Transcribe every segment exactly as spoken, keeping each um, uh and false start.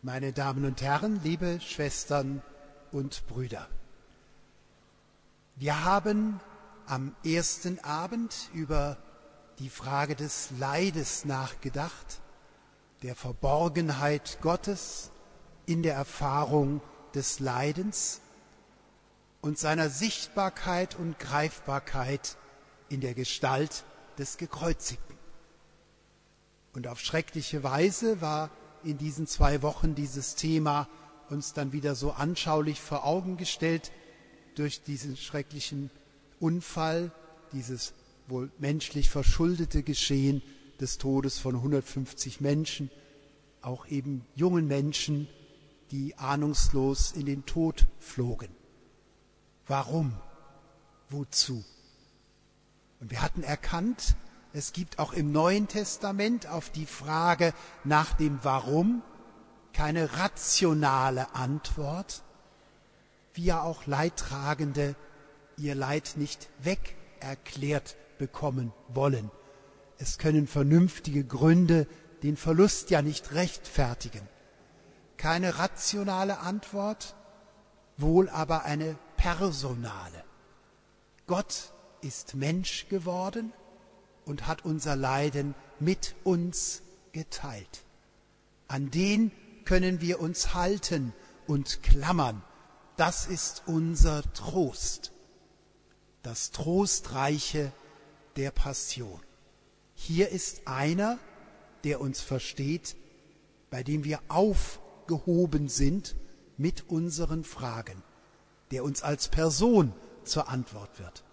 Meine Damen und Herren, liebe Schwestern und Brüder, wir haben am ersten Abend über die Frage des Leides nachgedacht, der Verborgenheit Gottes in der Erfahrung des Leidens und seiner Sichtbarkeit und Greifbarkeit in der Gestalt des Gekreuzigten. Und auf schreckliche Weise war in diesen zwei Wochen dieses Thema uns dann wieder so anschaulich vor Augen gestellt durch diesen schrecklichen Unfall, dieses wohl menschlich verschuldete Geschehen des Todes von hundertfünfzig Menschen, auch eben jungen Menschen, die ahnungslos in den Tod flogen. Warum? Wozu? Und wir hatten erkannt, es gibt auch im Neuen Testament auf die Frage nach dem Warum keine rationale Antwort, wie ja auch Leidtragende ihr Leid nicht weg erklärt bekommen wollen. Es können vernünftige Gründe den Verlust ja nicht rechtfertigen. Keine rationale Antwort, wohl aber eine personale. Gott ist Mensch geworden und hat unser Leiden mit uns geteilt. An den können wir uns halten und klammern. Das ist unser Trost, das Trostreiche der Passion. Hier ist einer, der uns versteht, bei dem wir aufgehoben sind mit unseren Fragen, der uns als Person zur Antwort wird.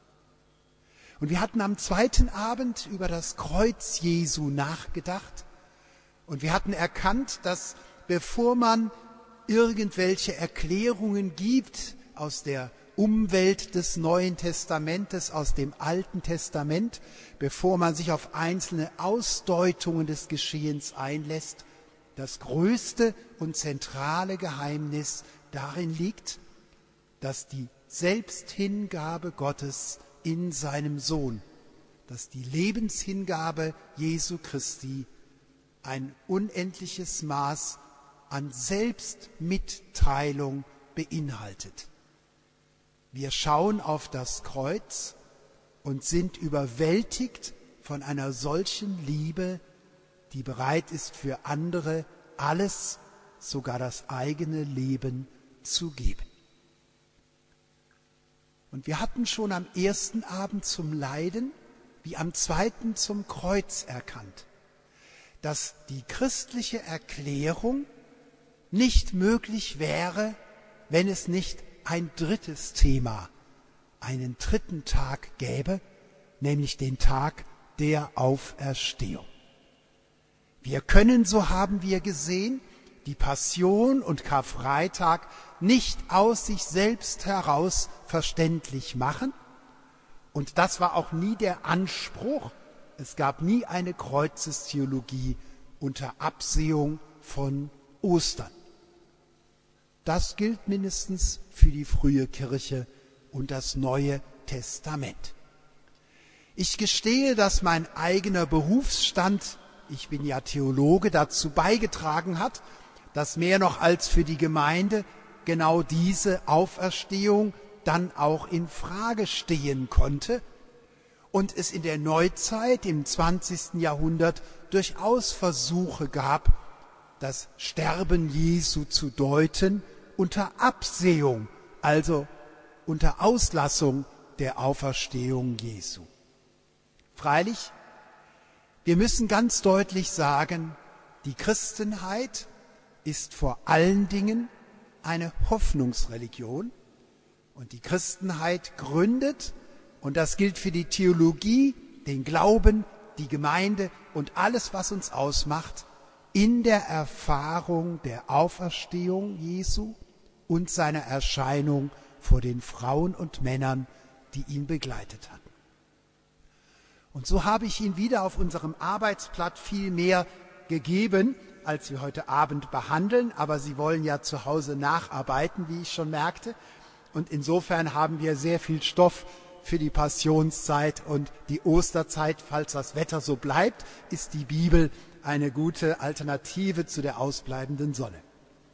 Und wir hatten am zweiten Abend über das Kreuz Jesu nachgedacht und wir hatten erkannt, dass bevor man irgendwelche Erklärungen gibt aus der Umwelt des Neuen Testamentes, aus dem Alten Testament, bevor man sich auf einzelne Ausdeutungen des Geschehens einlässt, das größte und zentrale Geheimnis darin liegt, dass die Selbsthingabe Gottes in seinem Sohn, dass die Lebenshingabe Jesu Christi ein unendliches Maß an Selbstmitteilung beinhaltet. Wir schauen auf das Kreuz und sind überwältigt von einer solchen Liebe, die bereit ist, für andere alles, sogar das eigene Leben zu geben. Und wir hatten schon am ersten Abend zum Leiden wie am zweiten zum Kreuz erkannt, dass die christliche Erklärung nicht möglich wäre, wenn es nicht ein drittes Thema, einen dritten Tag gäbe, nämlich den Tag der Auferstehung. Wir können, so haben wir gesehen, die Passion und Karfreitag nicht aus sich selbst heraus verständlich machen. Und das war auch nie der Anspruch. Es gab nie eine Kreuzestheologie unter Absehung von Ostern. Das gilt mindestens für die frühe Kirche und das Neue Testament. Ich gestehe, dass mein eigener Berufsstand, ich bin ja Theologe, dazu beigetragen hat, dass mehr noch als für die Gemeinde genau diese Auferstehung dann auch in Frage stehen konnte und es in der Neuzeit im zwanzigsten Jahrhundert durchaus Versuche gab, das Sterben Jesu zu deuten unter Absehung, also unter Auslassung der Auferstehung Jesu. Freilich, wir müssen ganz deutlich sagen, die Christenheit ist vor allen Dingen eine Hoffnungsreligion und die Christenheit gründet, und das gilt für die Theologie, den Glauben, die Gemeinde und alles, was uns ausmacht, in der Erfahrung der Auferstehung Jesu und seiner Erscheinung vor den Frauen und Männern, die ihn begleitet hatten. Und so habe ich Ihnen wieder auf unserem Arbeitsblatt viel mehr gegeben, als wir heute Abend behandeln, aber Sie wollen ja zu Hause nacharbeiten, wie ich schon merkte. Und insofern haben wir sehr viel Stoff für die Passionszeit und die Osterzeit. Falls das Wetter so bleibt, ist die Bibel eine gute Alternative zu der ausbleibenden Sonne.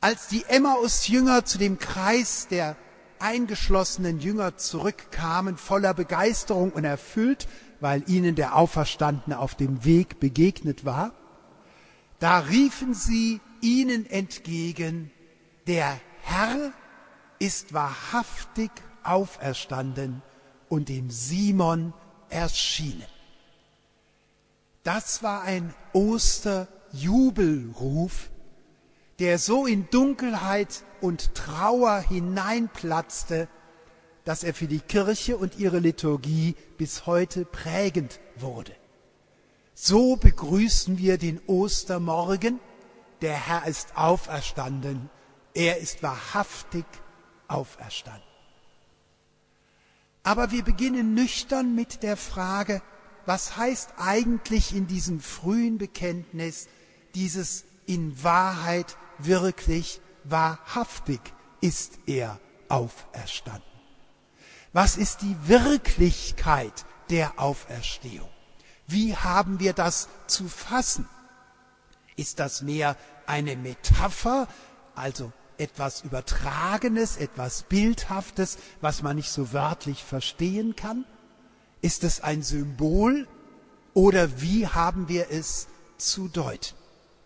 Als die Emmaus-Jünger zu dem Kreis der eingeschlossenen Jünger zurückkamen, voller Begeisterung und erfüllt, weil ihnen der Auferstandene auf dem Weg begegnet war, da riefen sie ihnen entgegen: Der Herr ist wahrhaftig auferstanden und dem Simon erschienen. Das war ein Osterjubelruf, der so in Dunkelheit und Trauer hineinplatzte, dass er für die Kirche und ihre Liturgie bis heute prägend wurde. So begrüßen wir den Ostermorgen. Der Herr ist auferstanden. Er ist wahrhaftig auferstanden. Aber wir beginnen nüchtern mit der Frage, was heißt eigentlich in diesem frühen Bekenntnis dieses in Wahrheit wirklich wahrhaftig ist er auferstanden? Was ist die Wirklichkeit der Auferstehung? Wie haben wir das zu fassen? Ist das mehr eine Metapher, also etwas Übertragenes, etwas Bildhaftes, was man nicht so wörtlich verstehen kann? Ist es ein Symbol oder wie haben wir es zu deuten?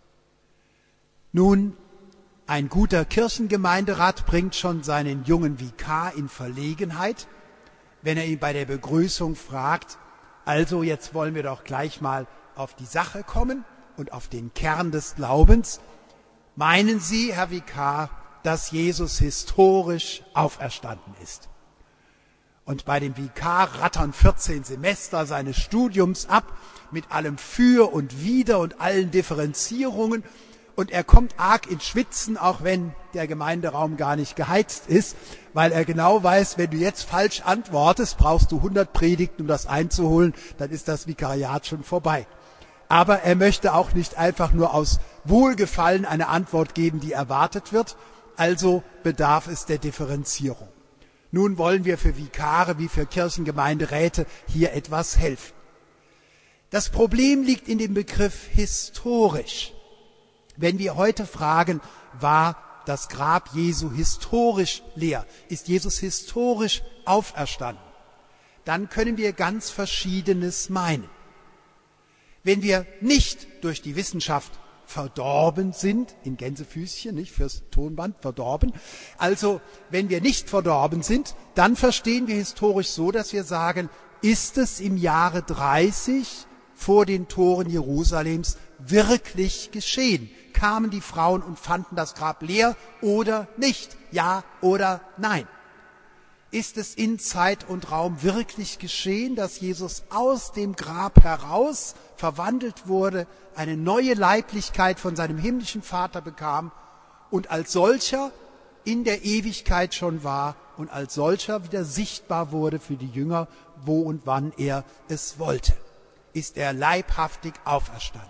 Nun, ein guter Kirchengemeinderat bringt schon seinen jungen Vikar in Verlegenheit, wenn er ihn bei der Begrüßung fragt: Also, jetzt wollen wir doch gleich mal auf die Sache kommen und auf den Kern des Glaubens. Meinen Sie, Herr Vikar, dass Jesus historisch auferstanden ist? Und bei dem Vikar rattern vierzehn Semester seines Studiums ab, mit allem Für und Wider und allen Differenzierungen. Und er kommt arg ins Schwitzen, auch wenn der Gemeinderaum gar nicht geheizt ist, weil er genau weiß, wenn du jetzt falsch antwortest, brauchst du hundert Predigten, um das einzuholen, dann ist das Vikariat schon vorbei. Aber er möchte auch nicht einfach nur aus Wohlgefallen eine Antwort geben, die erwartet wird, also bedarf es der Differenzierung. Nun wollen wir für Vikare wie für Kirchengemeinderäte hier etwas helfen. Das Problem liegt in dem Begriff historisch. Wenn wir heute fragen, war das Grab Jesu historisch leer, ist Jesus historisch auferstanden, dann können wir ganz Verschiedenes meinen. Wenn wir nicht durch die Wissenschaft verdorben sind, in Gänsefüßchen, nicht fürs Tonband, verdorben, also wenn wir nicht verdorben sind, dann verstehen wir historisch so, dass wir sagen, ist es im Jahre dreißig vor den Toren Jerusalems wirklich geschehen? Kamen die Frauen und fanden das Grab leer oder nicht? Ja oder nein? Ist es in Zeit und Raum wirklich geschehen, dass Jesus aus dem Grab heraus verwandelt wurde, eine neue Leiblichkeit von seinem himmlischen Vater bekam und als solcher in der Ewigkeit schon war und als solcher wieder sichtbar wurde für die Jünger, wo und wann er es wollte? Ist er leibhaftig auferstanden?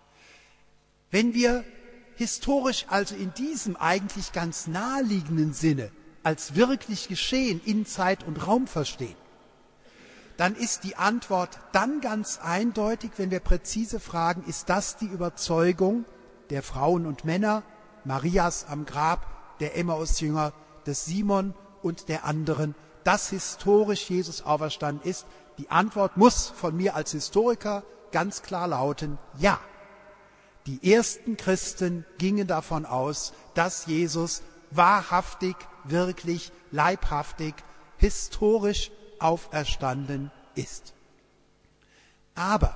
Wenn wir historisch also in diesem eigentlich ganz naheliegenden Sinne als wirklich geschehen in Zeit und Raum verstehen, dann ist die Antwort dann ganz eindeutig, wenn wir präzise fragen, ist das die Überzeugung der Frauen und Männer, Marias am Grab, der Emmaus-Jünger, des Simon und der anderen, dass historisch Jesus auferstanden ist? Die Antwort muss von mir als Historiker ganz klar lauten, ja. Die ersten Christen gingen davon aus, dass Jesus wahrhaftig, wirklich, leibhaftig, historisch auferstanden ist. Aber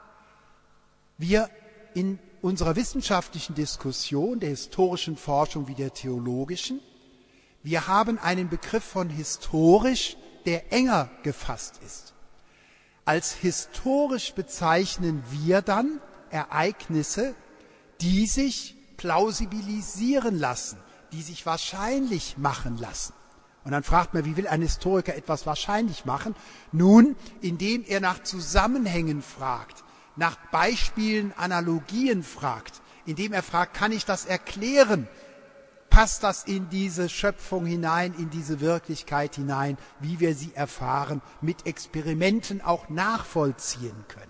wir in unserer wissenschaftlichen Diskussion, der historischen Forschung wie der theologischen, wir haben einen Begriff von historisch, der enger gefasst ist. Als historisch bezeichnen wir dann Ereignisse, die sich plausibilisieren lassen, die sich wahrscheinlich machen lassen. Und dann fragt man, wie will ein Historiker etwas wahrscheinlich machen? Nun, indem er nach Zusammenhängen fragt, nach Beispielen, Analogien fragt, indem er fragt, kann ich das erklären? Passt das in diese Schöpfung hinein, in diese Wirklichkeit hinein, wie wir sie erfahren, mit Experimenten auch nachvollziehen können?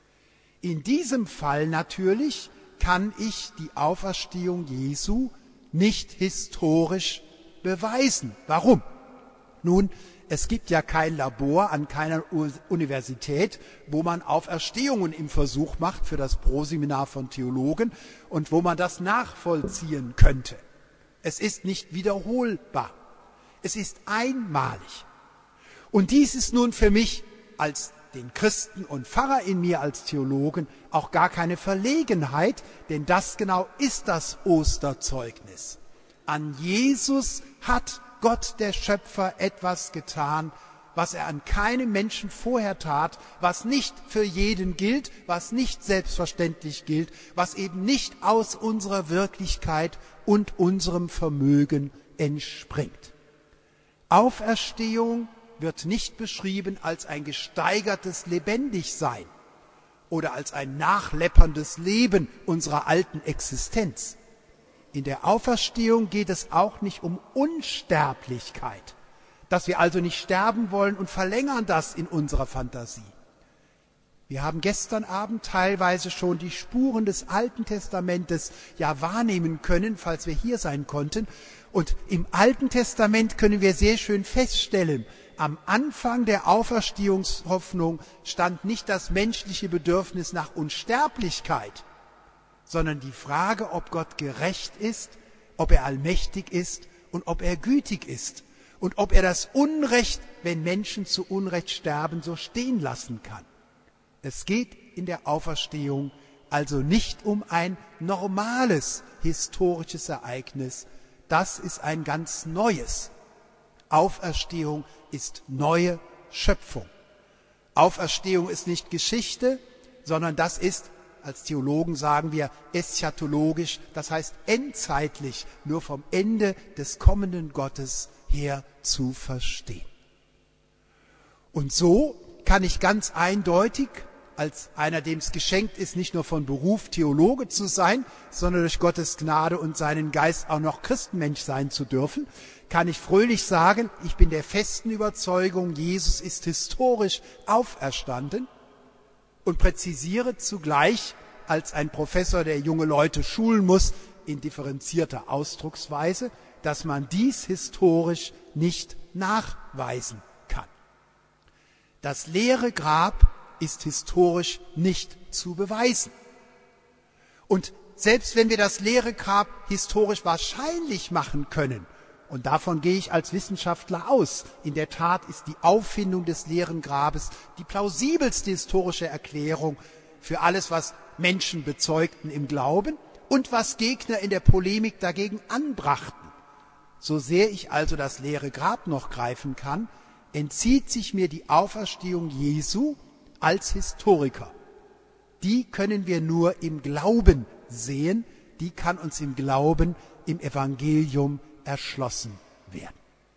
In diesem Fall natürlich kann ich die Auferstehung Jesu nicht historisch beweisen. Warum? Nun, es gibt ja kein Labor an keiner Universität, wo man Auferstehungen im Versuch macht für das Proseminar von Theologen und wo man das nachvollziehen könnte. Es ist nicht wiederholbar. Es ist einmalig. Und dies ist nun für mich als den Christen und Pfarrer in mir als Theologen auch gar keine Verlegenheit, denn das genau ist das Osterzeugnis. An Jesus hat Gott, der Schöpfer, etwas getan, was er an keinem Menschen vorher tat, was nicht für jeden gilt, was nicht selbstverständlich gilt, was eben nicht aus unserer Wirklichkeit und unserem Vermögen entspringt. Auferstehung wird nicht beschrieben als ein gesteigertes Lebendigsein oder als ein nachläpperndes Leben unserer alten Existenz. In der Auferstehung geht es auch nicht um Unsterblichkeit, dass wir also nicht sterben wollen und verlängern das in unserer Fantasie. Wir haben gestern Abend teilweise schon die Spuren des Alten Testamentes ja wahrnehmen können, falls wir hier sein konnten. Und im Alten Testament können wir sehr schön feststellen, am Anfang der Auferstehungshoffnung stand nicht das menschliche Bedürfnis nach Unsterblichkeit, sondern die Frage, ob Gott gerecht ist, ob er allmächtig ist und ob er gütig ist und ob er das Unrecht, wenn Menschen zu Unrecht sterben, so stehen lassen kann. Es geht in der Auferstehung also nicht um ein normales historisches Ereignis, das ist ein ganz neues. Auferstehung ist neue Schöpfung. Auferstehung ist nicht Geschichte, sondern das ist, als Theologen sagen wir, eschatologisch, das heißt endzeitlich, nur vom Ende des kommenden Gottes her zu verstehen. Und so kann ich ganz eindeutig, als einer, dem es geschenkt ist, nicht nur von Beruf Theologe zu sein, sondern durch Gottes Gnade und seinen Geist auch noch Christenmensch sein zu dürfen, kann ich fröhlich sagen, ich bin der festen Überzeugung, Jesus ist historisch auferstanden und präzisiere zugleich als ein Professor, der junge Leute schulen muss, in differenzierter Ausdrucksweise, dass man dies historisch nicht nachweisen kann. Das leere Grab ist historisch nicht zu beweisen. Und selbst wenn wir das leere Grab historisch wahrscheinlich machen können, und davon gehe ich als Wissenschaftler aus, in der Tat ist die Auffindung des leeren Grabes die plausibelste historische Erklärung für alles, was Menschen bezeugten im Glauben und was Gegner in der Polemik dagegen anbrachten. So sehr ich also das leere Grab noch greifen kann, entzieht sich mir die Auferstehung Jesu als Historiker. Die können wir nur im Glauben sehen, die kann uns im Glauben, im Evangelium erschlossen werden.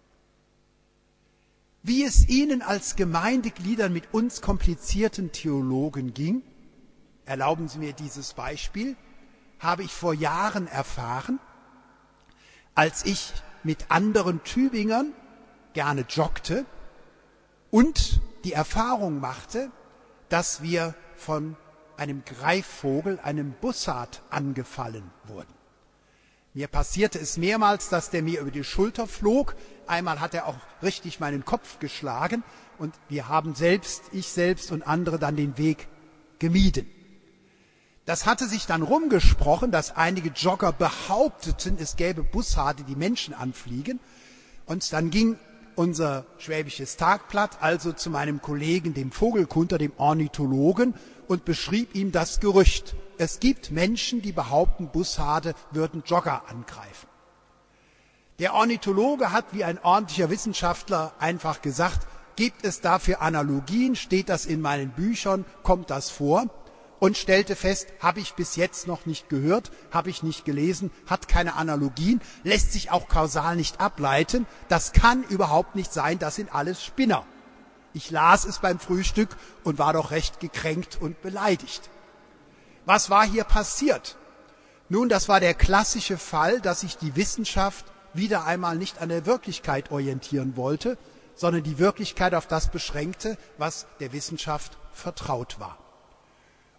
Wie es Ihnen als Gemeindegliedern mit uns komplizierten Theologen ging, erlauben Sie mir dieses Beispiel, habe ich vor Jahren erfahren, als ich mit anderen Tübingern gerne joggte und die Erfahrung machte, dass wir von einem Greifvogel, einem Bussard, angefallen wurden. Mir passierte es mehrmals, dass der mir über die Schulter flog. Einmal hat er auch richtig meinen Kopf geschlagen und wir haben selbst, ich selbst und andere dann den Weg gemieden. Das hatte sich dann rumgesprochen, dass einige Jogger behaupteten, es gäbe Bussarde, die Menschen anfliegen. Und dann ging unser Schwäbisches Tagblatt also zu meinem Kollegen, dem Vogelkunter, dem Ornithologen, und beschrieb ihm das Gerücht. Es gibt Menschen, die behaupten, Bussarde würden Jogger angreifen. Der Ornithologe hat wie ein ordentlicher Wissenschaftler einfach gesagt, gibt es dafür Analogien, steht das in meinen Büchern, kommt das vor? Und stellte fest, habe ich bis jetzt noch nicht gehört, habe ich nicht gelesen, hat keine Analogien, lässt sich auch kausal nicht ableiten. Das kann überhaupt nicht sein, das sind alles Spinner. Ich las es beim Frühstück und war doch recht gekränkt und beleidigt. Was war hier passiert? Nun, das war der klassische Fall, dass sich die Wissenschaft wieder einmal nicht an der Wirklichkeit orientieren wollte, sondern die Wirklichkeit auf das beschränkte, was der Wissenschaft vertraut war.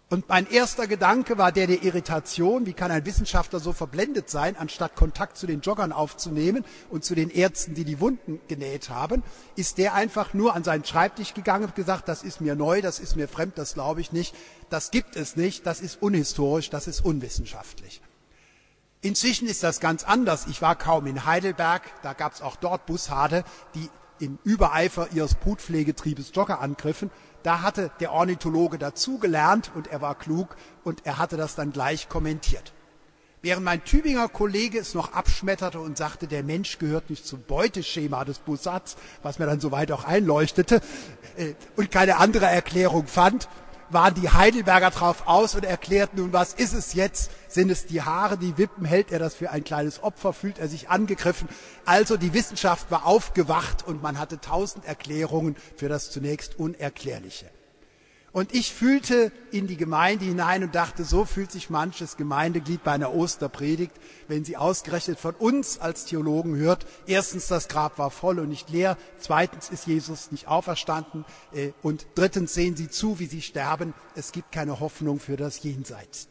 Und mein erster Gedanke war der der Irritation. Wie kann ein Wissenschaftler so verblendet sein, anstatt Kontakt zu den Joggern aufzunehmen und zu den Ärzten, die die Wunden genäht haben? Ist der einfach nur an seinen Schreibtisch gegangen und gesagt, das ist mir neu, das ist mir fremd, das glaube ich nicht, das gibt es nicht, das ist unhistorisch, das ist unwissenschaftlich. Inzwischen ist das ganz anders. Ich war kaum in Heidelberg, da gab es auch dort Bussarde, die im Übereifer ihres Brutpflegetriebes Jogger angriffen. Da hatte der Ornithologe dazugelernt und er war klug und er hatte das dann gleich kommentiert. Während mein Tübinger Kollege es noch abschmetterte und sagte, der Mensch gehört nicht zum Beuteschema des Bussards, was mir dann soweit auch einleuchtete, äh, und keine andere Erklärung fand, waren die Heidelberger drauf aus und erklärten, nun, was ist es jetzt? Sind es die Haare, die Wippen? Hält er das für ein kleines Opfer? Fühlt er sich angegriffen? Also die Wissenschaft war aufgewacht und man hatte tausend Erklärungen für das zunächst Unerklärliche. Und ich fühlte in die Gemeinde hinein und dachte, so fühlt sich manches Gemeindeglied bei einer Osterpredigt, wenn sie ausgerechnet von uns als Theologen hört, erstens, das Grab war voll und nicht leer, zweitens ist Jesus nicht auferstanden und drittens sehen sie zu, wie sie sterben, es gibt keine Hoffnung für das Jenseits.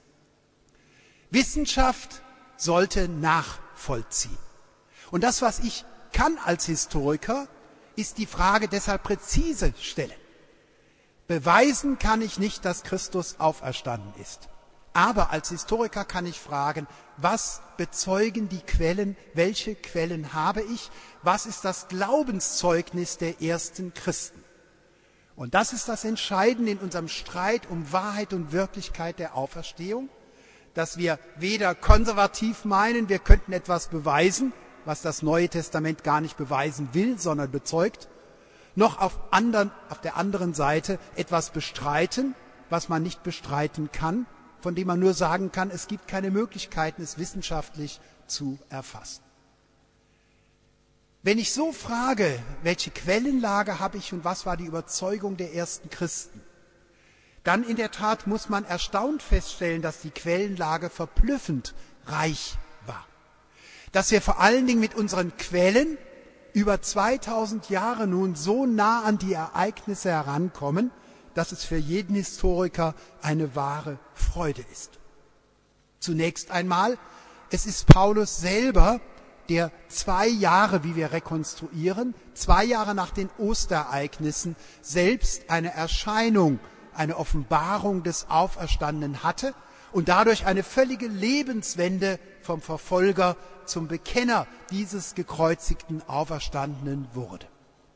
Wissenschaft sollte nachvollziehen. Und das, was ich kann als Historiker, ist die Frage deshalb präzise stellen. Beweisen kann ich nicht, dass Christus auferstanden ist. Aber als Historiker kann ich fragen, was bezeugen die Quellen, welche Quellen habe ich, was ist das Glaubenszeugnis der ersten Christen? Und das ist das Entscheidende in unserem Streit um Wahrheit und Wirklichkeit der Auferstehung, dass wir weder konservativ meinen, wir könnten etwas beweisen, was das Neue Testament gar nicht beweisen will, sondern bezeugt, noch auf, anderen, auf der anderen Seite etwas bestreiten, was man nicht bestreiten kann, von dem man nur sagen kann, es gibt keine Möglichkeiten, es wissenschaftlich zu erfassen. Wenn ich so frage, welche Quellenlage habe ich und was war die Überzeugung der ersten Christen, dann in der Tat muss man erstaunt feststellen, dass die Quellenlage verblüffend reich war. Dass wir vor allen Dingen mit unseren Quellen über zweitausend Jahre nun so nah an die Ereignisse herankommen, dass es für jeden Historiker eine wahre Freude ist. Zunächst einmal, es ist Paulus selber, der zwei Jahre, wie wir rekonstruieren, zwei Jahre nach den Osterereignissen selbst eine Erscheinung, eine Offenbarung des Auferstandenen hatte und dadurch eine völlige Lebenswende vom Verfolger zum Bekenner dieses gekreuzigten Auferstandenen wurde.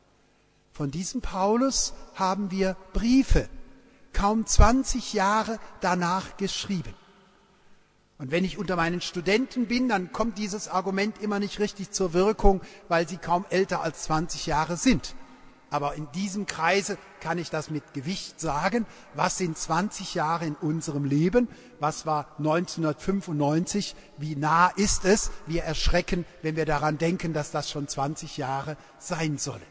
Von diesem Paulus haben wir Briefe, kaum zwanzig Jahre danach geschrieben. Und wenn ich unter meinen Studenten bin, dann kommt dieses Argument immer nicht richtig zur Wirkung, weil sie kaum älter als zwanzig Jahre sind. Aber in diesem Kreise kann ich das mit Gewicht sagen. Was sind zwanzig Jahre in unserem Leben? Was war neunzehnhundertfünfundneunzig? Wie nah ist es? Wir erschrecken, wenn wir daran denken, dass das schon zwanzig Jahre sein sollen.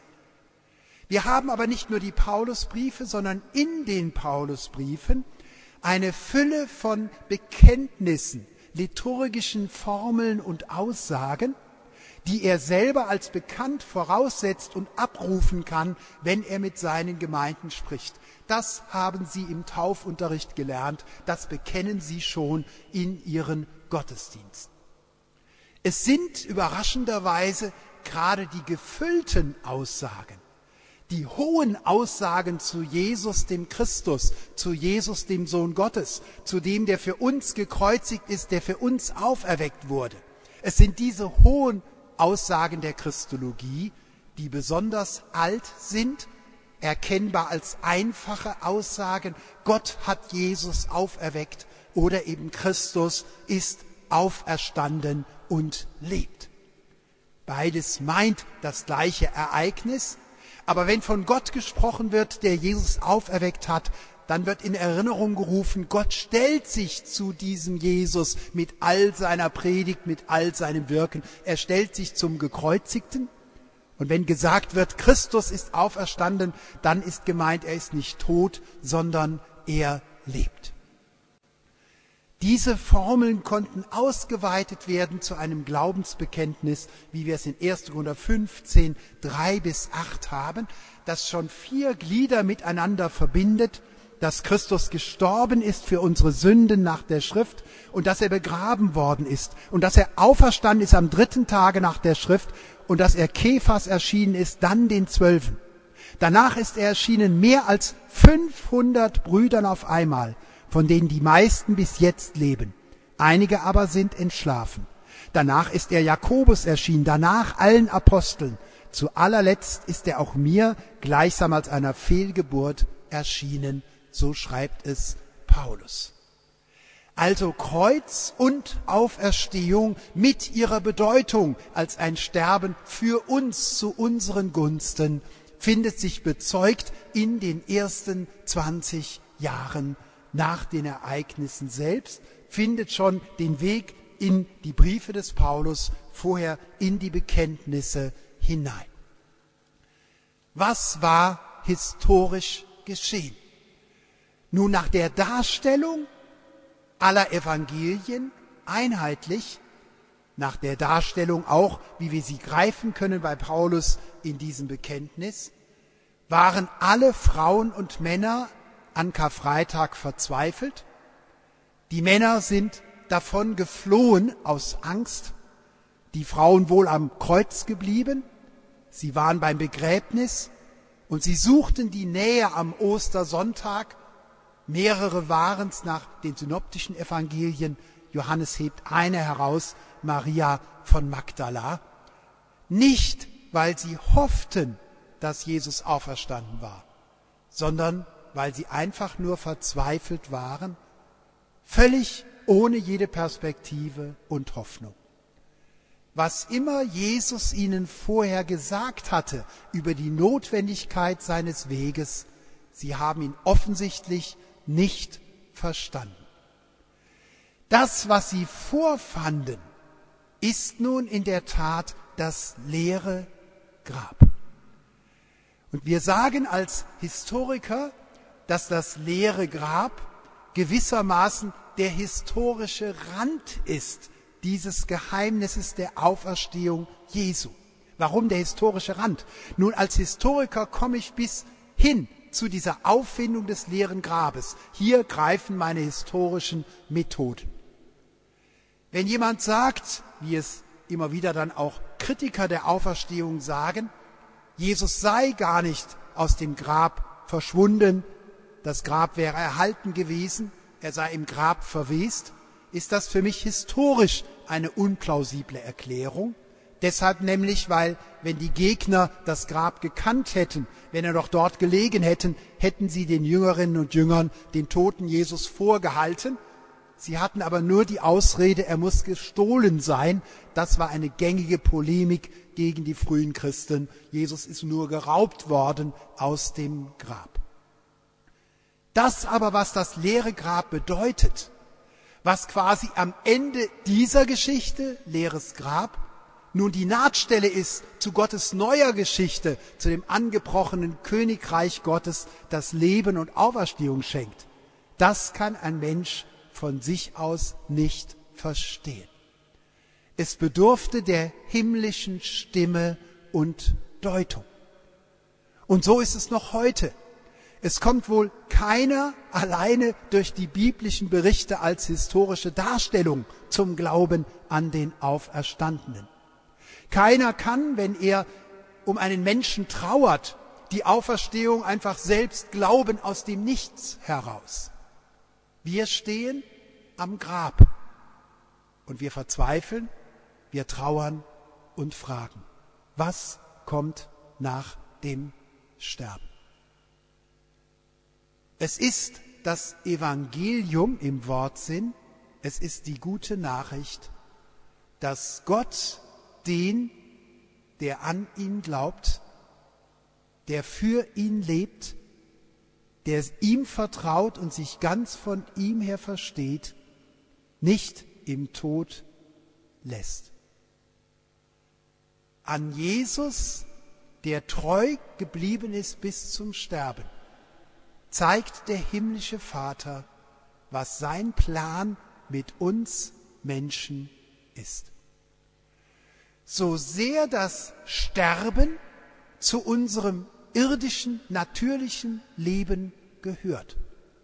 Wir haben aber nicht nur die Paulusbriefe, sondern in den Paulusbriefen eine Fülle von Bekenntnissen, liturgischen Formeln und Aussagen, die er selber als bekannt voraussetzt und abrufen kann, wenn er mit seinen Gemeinden spricht. Das haben sie im Taufunterricht gelernt, das bekennen sie schon in ihren Gottesdiensten. Es sind überraschenderweise gerade die gefüllten Aussagen, die hohen Aussagen zu Jesus, dem Christus, zu Jesus, dem Sohn Gottes, zu dem, der für uns gekreuzigt ist, der für uns auferweckt wurde. Es sind diese hohen Aussagen der Christologie, die besonders alt sind, erkennbar als einfache Aussagen. Gott hat Jesus auferweckt oder eben Christus ist auferstanden und lebt. Beides meint das gleiche Ereignis, aber wenn von Gott gesprochen wird, der Jesus auferweckt hat, dann wird in Erinnerung gerufen, Gott stellt sich zu diesem Jesus mit all seiner Predigt, mit all seinem Wirken. Er stellt sich zum Gekreuzigten. Und wenn gesagt wird, Christus ist auferstanden, dann ist gemeint, er ist nicht tot, sondern er lebt. Diese Formeln konnten ausgeweitet werden zu einem Glaubensbekenntnis, wie wir es in erster Korinther fünfzehn, drei bis acht haben, das schon vier Glieder miteinander verbindet, dass Christus gestorben ist für unsere Sünden nach der Schrift und dass er begraben worden ist und dass er auferstanden ist am dritten Tage nach der Schrift und dass er Kephas erschienen ist, dann den Zwölfen. Danach ist er erschienen mehr als fünfhundert Brüdern auf einmal, von denen die meisten bis jetzt leben. Einige aber sind entschlafen. Danach ist er Jakobus erschienen, danach allen Aposteln. Zu allerletzt ist er auch mir gleichsam als einer Fehlgeburt erschienen. So schreibt es Paulus. Also Kreuz und Auferstehung mit ihrer Bedeutung als ein Sterben für uns zu unseren Gunsten findet sich bezeugt in den ersten zwanzig Jahren nach den Ereignissen selbst, findet schon den Weg in die Briefe des Paulus, vorher in die Bekenntnisse hinein. Was war historisch geschehen? Nun, nach der Darstellung aller Evangelien einheitlich, nach der Darstellung auch, wie wir sie greifen können bei Paulus in diesem Bekenntnis, waren alle Frauen und Männer an Karfreitag verzweifelt. Die Männer sind davon geflohen aus Angst, die Frauen wohl am Kreuz geblieben, sie waren beim Begräbnis und sie suchten die Nähe am Ostersonntag. Mehrere waren es nach den synoptischen Evangelien. Johannes hebt eine heraus, Maria von Magdala. Nicht, weil sie hofften, dass Jesus auferstanden war, sondern weil sie einfach nur verzweifelt waren, völlig ohne jede Perspektive und Hoffnung. Was immer Jesus ihnen vorher gesagt hatte über die Notwendigkeit seines Weges, sie haben ihn offensichtlich nicht verstanden. Das, was sie vorfanden, ist nun in der Tat das leere Grab. Und wir sagen als Historiker, dass das leere Grab gewissermaßen der historische Rand ist dieses Geheimnisses der Auferstehung Jesu. Warum der historische Rand? Nun, als Historiker komme ich bis hin zu dieser Auffindung des leeren Grabes. Hier greifen meine historischen Methoden. Wenn jemand sagt, wie es immer wieder dann auch Kritiker der Auferstehung sagen, Jesus sei gar nicht aus dem Grab verschwunden, das Grab wäre erhalten gewesen, er sei im Grab verwest, ist das für mich historisch eine unplausible Erklärung. Deshalb nämlich, weil, wenn die Gegner das Grab gekannt hätten, wenn er noch dort gelegen hätten, hätten sie den Jüngerinnen und Jüngern den toten Jesus vorgehalten. Sie hatten aber nur die Ausrede, er muss gestohlen sein. Das war eine gängige Polemik gegen die frühen Christen. Jesus ist nur geraubt worden aus dem Grab. Das aber, was das leere Grab bedeutet, was quasi am Ende dieser Geschichte, leeres Grab, nun die Nahtstelle ist zu Gottes neuer Geschichte, zu dem angebrochenen Königreich Gottes, das Leben und Auferstehung schenkt, das kann ein Mensch von sich aus nicht verstehen. Es bedurfte der himmlischen Stimme und Deutung. Und so ist es noch heute. Es kommt wohl keiner alleine durch die biblischen Berichte als historische Darstellung zum Glauben an den Auferstandenen. Keiner kann, wenn er um einen Menschen trauert, die Auferstehung einfach selbst glauben aus dem Nichts heraus. Wir stehen am Grab und wir verzweifeln, wir trauern und fragen, was kommt nach dem Sterben? Es ist das Evangelium im Wortsinn, es ist die gute Nachricht, dass Gott den, der an ihn glaubt, der für ihn lebt, der ihm vertraut und sich ganz von ihm her versteht, nicht im Tod lässt. An Jesus, der treu geblieben ist bis zum Sterben, zeigt der himmlische Vater, was sein Plan mit uns Menschen ist. So sehr das Sterben zu unserem irdischen, natürlichen Leben gehört,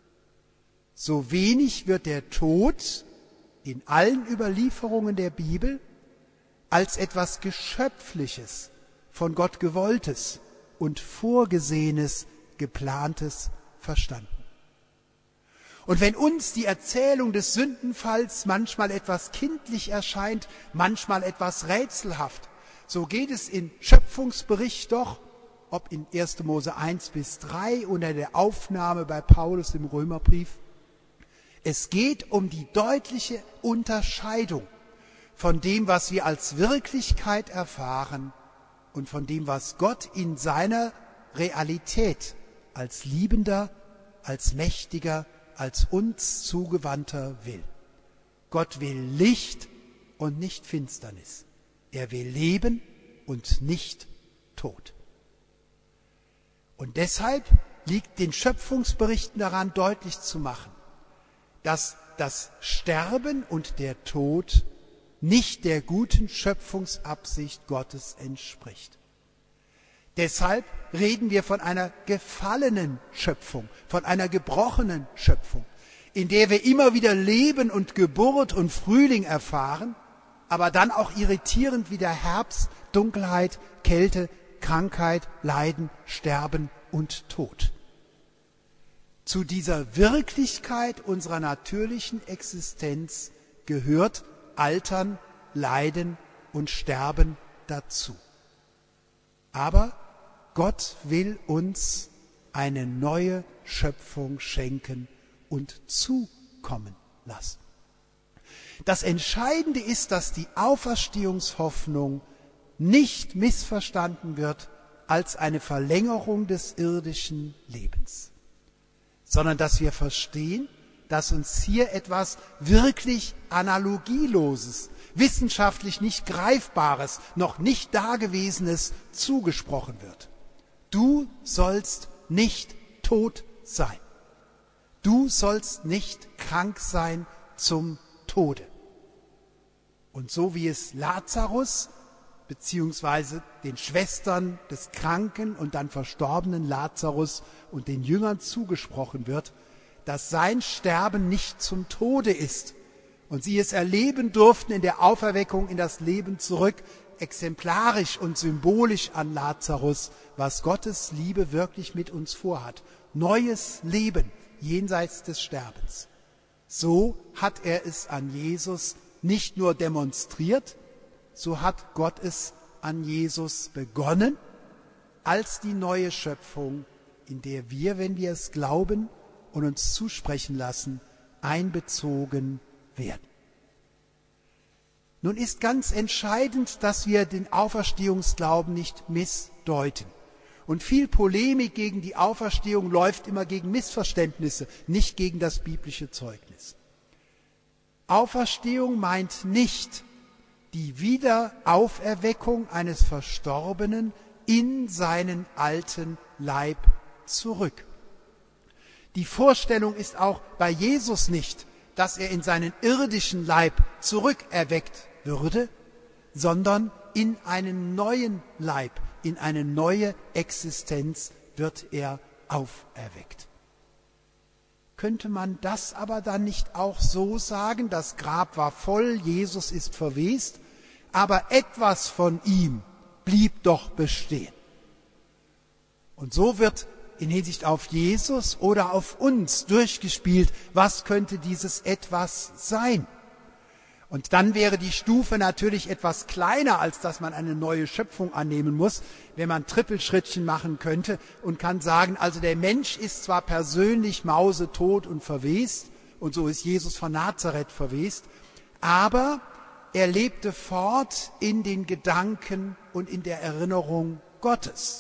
so wenig wird der Tod in allen Überlieferungen der Bibel als etwas Geschöpfliches, von Gott gewolltes und vorgesehenes, geplantes verstanden. Und wenn uns die Erzählung des Sündenfalls manchmal etwas kindlich erscheint, manchmal etwas rätselhaft, so geht es im Schöpfungsbericht doch, ob in erster Mose eins bis drei oder der Aufnahme bei Paulus im Römerbrief, es geht um die deutliche Unterscheidung von dem, was wir als Wirklichkeit erfahren und von dem, was Gott in seiner Realität als Liebender, als Mächtiger, als uns Zugewandter will. Gott will Licht und nicht Finsternis. Er will Leben und nicht Tod. Und deshalb liegt den Schöpfungsberichten daran, deutlich zu machen, dass das Sterben und der Tod nicht der guten Schöpfungsabsicht Gottes entspricht. Deshalb reden wir von einer gefallenen Schöpfung, von einer gebrochenen Schöpfung, in der wir immer wieder Leben und Geburt und Frühling erfahren, aber dann auch irritierend wieder Herbst, Dunkelheit, Kälte, Krankheit, Leiden, Sterben und Tod. Zu dieser Wirklichkeit unserer natürlichen Existenz gehört Altern, Leiden und Sterben dazu. Aber Gott will uns eine neue Schöpfung schenken und zukommen lassen. Das Entscheidende ist, dass die Auferstehungshoffnung nicht missverstanden wird als eine Verlängerung des irdischen Lebens, sondern dass wir verstehen, dass uns hier etwas wirklich Analogieloses, wissenschaftlich nicht Greifbares, noch nicht Dagewesenes zugesprochen wird. Du sollst nicht tot sein. Du sollst nicht krank sein zum Tode. Und so wie es Lazarus beziehungsweise den Schwestern des kranken und dann verstorbenen Lazarus und den Jüngern zugesprochen wird, dass sein Sterben nicht zum Tode ist und sie es erleben durften in der Auferweckung in das Leben zurück, exemplarisch und symbolisch an Lazarus, was Gottes Liebe wirklich mit uns vorhat. Neues Leben jenseits des Sterbens. So hat er es an Jesus nicht nur demonstriert, so hat Gott es an Jesus begonnen, als die neue Schöpfung, in der wir, wenn wir es glauben und uns zusprechen lassen, einbezogen werden. Nun ist ganz entscheidend, dass wir den Auferstehungsglauben nicht missdeuten. Und viel Polemik gegen die Auferstehung läuft immer gegen Missverständnisse, nicht gegen das biblische Zeugnis. Auferstehung meint nicht die Wiederauferweckung eines Verstorbenen in seinen alten Leib zurück. Die Vorstellung ist auch bei Jesus nicht, dass er in seinen irdischen Leib zurückerweckt würde, sondern in einen neuen Leib, in eine neue Existenz wird er auferweckt. Könnte man das aber dann nicht auch so sagen, das Grab war voll, Jesus ist verwest, aber etwas von ihm blieb doch bestehen. Und so wird in Hinsicht auf Jesus oder auf uns durchgespielt, was könnte dieses etwas sein? Und dann wäre die Stufe natürlich etwas kleiner, als dass man eine neue Schöpfung annehmen muss, wenn man Trippelschrittchen machen könnte und kann sagen, also der Mensch ist zwar persönlich mausetot und verwest, und so ist Jesus von Nazareth verwest, aber er lebte fort in den Gedanken und in der Erinnerung Gottes.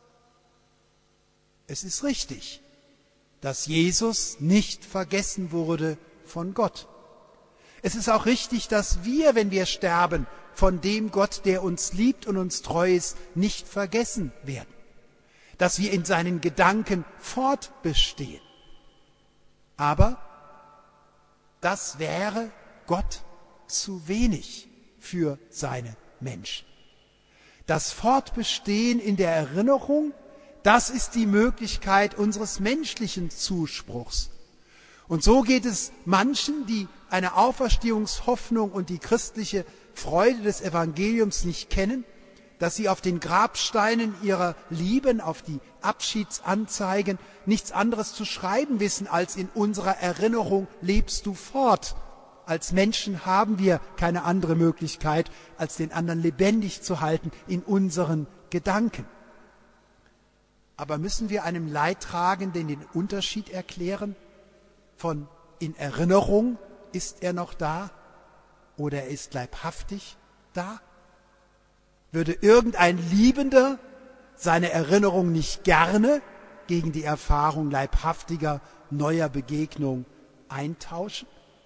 Es ist richtig, dass Jesus nicht vergessen wurde von Gott. Es ist auch richtig, dass wir, wenn wir sterben, von dem Gott, der uns liebt und uns treu ist, nicht vergessen werden. Dass wir in seinen Gedanken fortbestehen. Aber das wäre Gott zu wenig für seine Menschen. Das Fortbestehen in der Erinnerung, das ist die Möglichkeit unseres menschlichen Zuspruchs. Und so geht es manchen, die eine Auferstehungshoffnung und die christliche Freude des Evangeliums nicht kennen, dass sie auf den Grabsteinen ihrer Lieben, auf die Abschiedsanzeigen nichts anderes zu schreiben wissen, als in unserer Erinnerung lebst du fort. Als Menschen haben wir keine andere Möglichkeit, als den anderen lebendig zu halten in unseren Gedanken. Aber müssen wir einem Leidtragenden den Unterschied erklären von in Erinnerung ist er noch da oder er ist leibhaftig da? Würde irgendein Liebender seine Erinnerung nicht gerne gegen die Erfahrung leibhaftiger, neuer Begegnung eintauschen?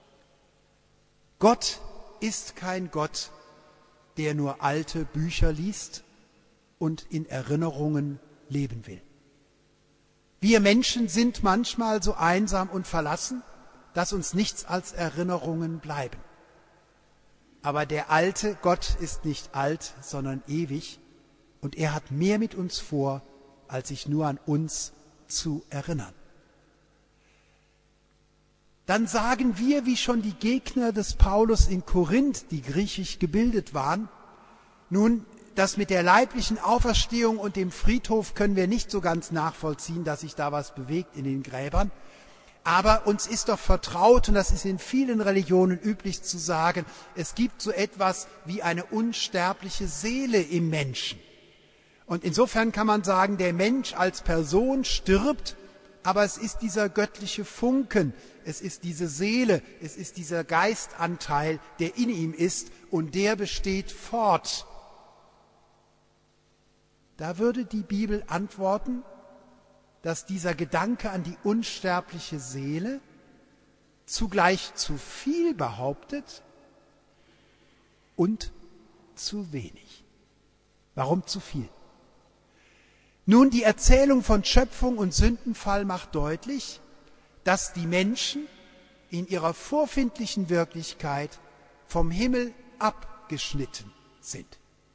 Gott ist kein Gott, der nur alte Bücher liest und in Erinnerungen leben will. Wir Menschen sind manchmal so einsam und verlassen, dass uns nichts als Erinnerungen bleiben. Aber der alte Gott ist nicht alt, sondern ewig, und er hat mehr mit uns vor, als sich nur an uns zu erinnern. Dann sagen wir, wie schon die Gegner des Paulus in Korinth, die griechisch gebildet waren, nun, das mit der leiblichen Auferstehung und dem Friedhof können wir nicht so ganz nachvollziehen, dass sich da was bewegt in den Gräbern. Aber uns ist doch vertraut, und das ist in vielen Religionen üblich zu sagen, es gibt so etwas wie eine unsterbliche Seele im Menschen. Und insofern kann man sagen, der Mensch als Person stirbt, aber es ist dieser göttliche Funken, es ist diese Seele, es ist dieser Geistanteil, der in ihm ist, und der besteht fort. Da würde die Bibel antworten, dass dieser Gedanke an die unsterbliche Seele zugleich zu viel behauptet und zu wenig. Warum zu viel? Nun, die Erzählung von Schöpfung und Sündenfall macht deutlich, dass die Menschen in ihrer vorfindlichen Wirklichkeit vom Himmel abgeschnitten sind.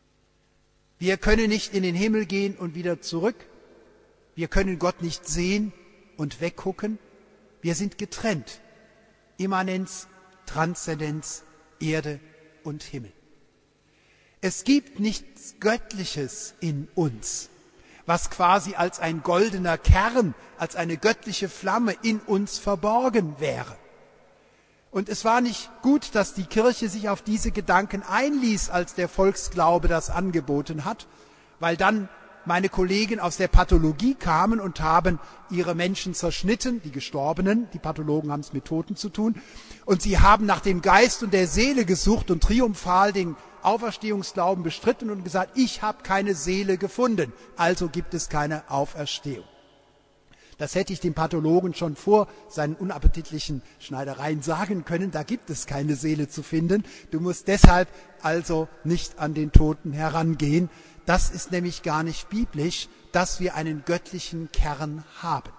Wir können nicht in den Himmel gehen und wieder zurück. Wir können Gott nicht sehen und weggucken. Wir sind getrennt. Immanenz, Transzendenz, Erde und Himmel. Es gibt nichts Göttliches in uns, was quasi als ein goldener Kern, als eine göttliche Flamme in uns verborgen wäre. Und es war nicht gut, dass die Kirche sich auf diese Gedanken einließ, als der Volksglaube das angeboten hat, weil dann meine Kollegen aus der Pathologie kamen und haben ihre Menschen zerschnitten, die Gestorbenen, die Pathologen haben es mit Toten zu tun, und sie haben nach dem Geist und der Seele gesucht und triumphal den Auferstehungsglauben bestritten und gesagt, ich habe keine Seele gefunden, also gibt es keine Auferstehung. Das hätte ich dem Pathologen schon vor seinen unappetitlichen Schneidereien sagen können, da gibt es keine Seele zu finden, du musst deshalb also nicht an den Toten herangehen. Das ist nämlich gar nicht biblisch, dass wir einen göttlichen Kern haben.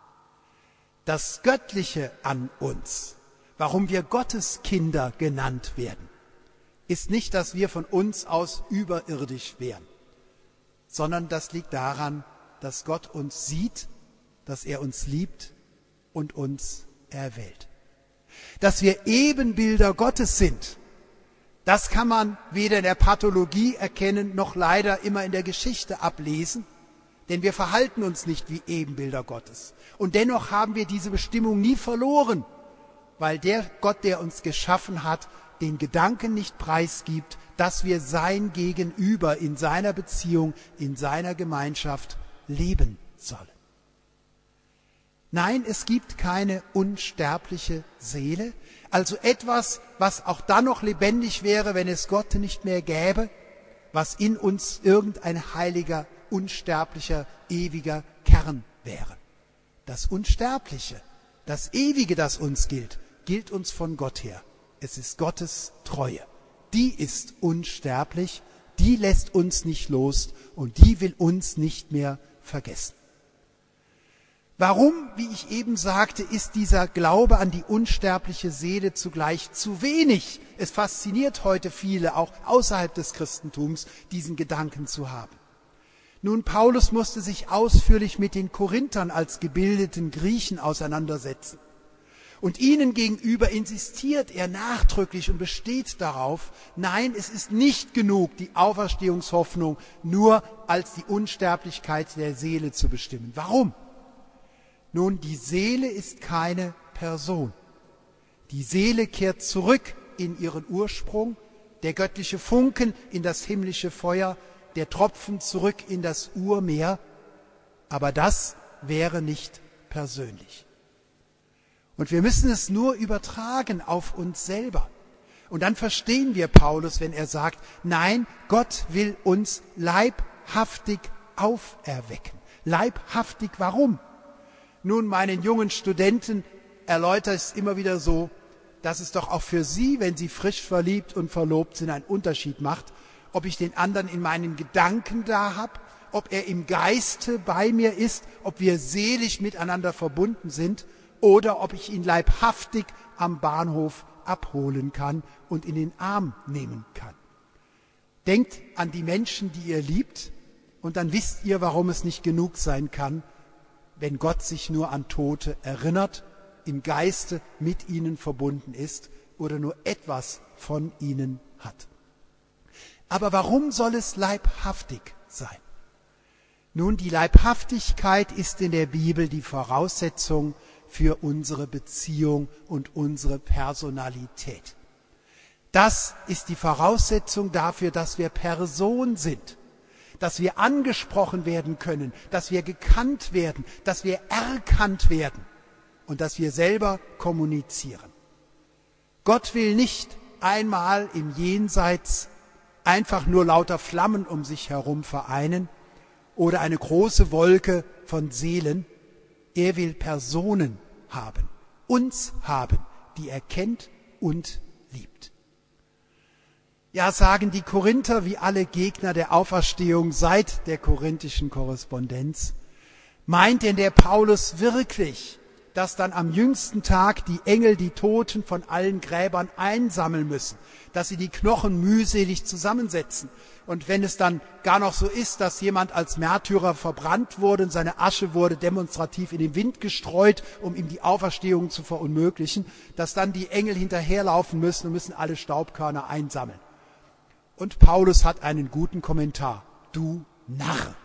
Das Göttliche an uns, warum wir Gottes Kinder genannt werden, ist nicht, dass wir von uns aus überirdisch wären, sondern das liegt daran, dass Gott uns sieht, dass er uns liebt und uns erwählt. Dass wir Ebenbilder Gottes sind, das kann man weder in der Pathologie erkennen, noch leider immer in der Geschichte ablesen, denn wir verhalten uns nicht wie Ebenbilder Gottes. Und dennoch haben wir diese Bestimmung nie verloren, weil der Gott, der uns geschaffen hat, den Gedanken nicht preisgibt, dass wir sein Gegenüber in seiner Beziehung, in seiner Gemeinschaft leben sollen. Nein, es gibt keine unsterbliche Seele, also etwas, was auch dann noch lebendig wäre, wenn es Gott nicht mehr gäbe, was in uns irgendein heiliger, unsterblicher, ewiger Kern wäre. Das Unsterbliche, das Ewige, das uns gilt, gilt uns von Gott her. Es ist Gottes Treue. Die ist unsterblich, die lässt uns nicht los und die will uns nicht mehr vergessen. Warum, wie ich eben sagte, ist dieser Glaube an die unsterbliche Seele zugleich zu wenig? Es fasziniert heute viele, auch außerhalb des Christentums, diesen Gedanken zu haben. Nun, Paulus musste sich ausführlich mit den Korinthern als gebildeten Griechen auseinandersetzen. Und ihnen gegenüber insistiert er nachdrücklich und besteht darauf, nein, es ist nicht genug, die Auferstehungshoffnung nur als die Unsterblichkeit der Seele zu bestimmen. Warum? Nun, die Seele ist keine Person. Die Seele kehrt zurück in ihren Ursprung, der göttliche Funken in das himmlische Feuer, der Tropfen zurück in das Urmeer, aber das wäre nicht persönlich. Und wir müssen es nur übertragen auf uns selber. Und dann verstehen wir Paulus, wenn er sagt, nein, Gott will uns leibhaftig auferwecken. Leibhaftig, warum? Nun, meinen jungen Studenten erläutert es immer wieder so, dass es doch auch für sie, wenn sie frisch verliebt und verlobt sind, einen Unterschied macht, ob ich den anderen in meinen Gedanken da habe, ob er im Geiste bei mir ist, ob wir seelisch miteinander verbunden sind oder ob ich ihn leibhaftig am Bahnhof abholen kann und in den Arm nehmen kann. Denkt an die Menschen, die ihr liebt, und dann wisst ihr, warum es nicht genug sein kann, wenn Gott sich nur an Tote erinnert, im Geiste mit ihnen verbunden ist oder nur etwas von ihnen hat. Aber warum soll es leibhaftig sein? Nun, die Leibhaftigkeit ist in der Bibel die Voraussetzung für unsere Beziehung und unsere Personalität. Das ist die Voraussetzung dafür, dass wir Person sind, dass wir angesprochen werden können, dass wir gekannt werden, dass wir erkannt werden und dass wir selber kommunizieren. Gott will nicht einmal im Jenseits einfach nur lauter Flammen um sich herum vereinen oder eine große Wolke von Seelen. Er will Personen haben, uns haben, die er kennt und liebt. Ja, sagen die Korinther, wie alle Gegner der Auferstehung seit der korinthischen Korrespondenz, meint denn der Paulus wirklich, dass dann am jüngsten Tag die Engel die Toten von allen Gräbern einsammeln müssen, dass sie die Knochen mühselig zusammensetzen. Und wenn es dann gar noch so ist, dass jemand als Märtyrer verbrannt wurde und seine Asche wurde demonstrativ in den Wind gestreut, um ihm die Auferstehung zu verunmöglichen, dass dann die Engel hinterherlaufen müssen und müssen alle Staubkörner einsammeln. Und Paulus hat einen guten Kommentar. Du Narr!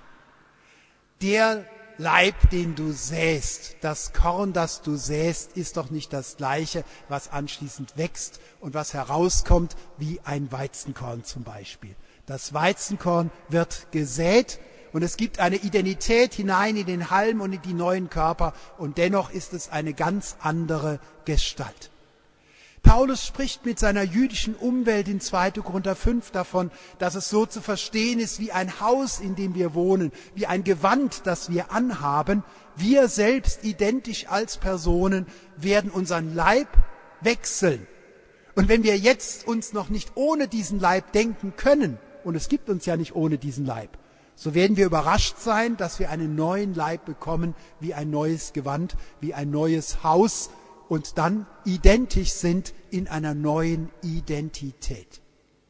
Der Leib, den du säst, das Korn, das du säst, ist doch nicht das gleiche, was anschließend wächst und was herauskommt wie ein Weizenkorn zum Beispiel. Das Weizenkorn wird gesät und es gibt eine Identität hinein in den Halm und in die neuen Körper und dennoch ist es eine ganz andere Gestalt. Paulus spricht mit seiner jüdischen Umwelt in zweiter Korinther fünf davon, dass es so zu verstehen ist wie ein Haus, in dem wir wohnen, wie ein Gewand, das wir anhaben. Wir selbst, identisch als Personen, werden unseren Leib wechseln. Und wenn wir jetzt uns noch nicht ohne diesen Leib denken können, und es gibt uns ja nicht ohne diesen Leib, so werden wir überrascht sein, dass wir einen neuen Leib bekommen, wie ein neues Gewand, wie ein neues Haus, und dann identisch sind in einer neuen Identität.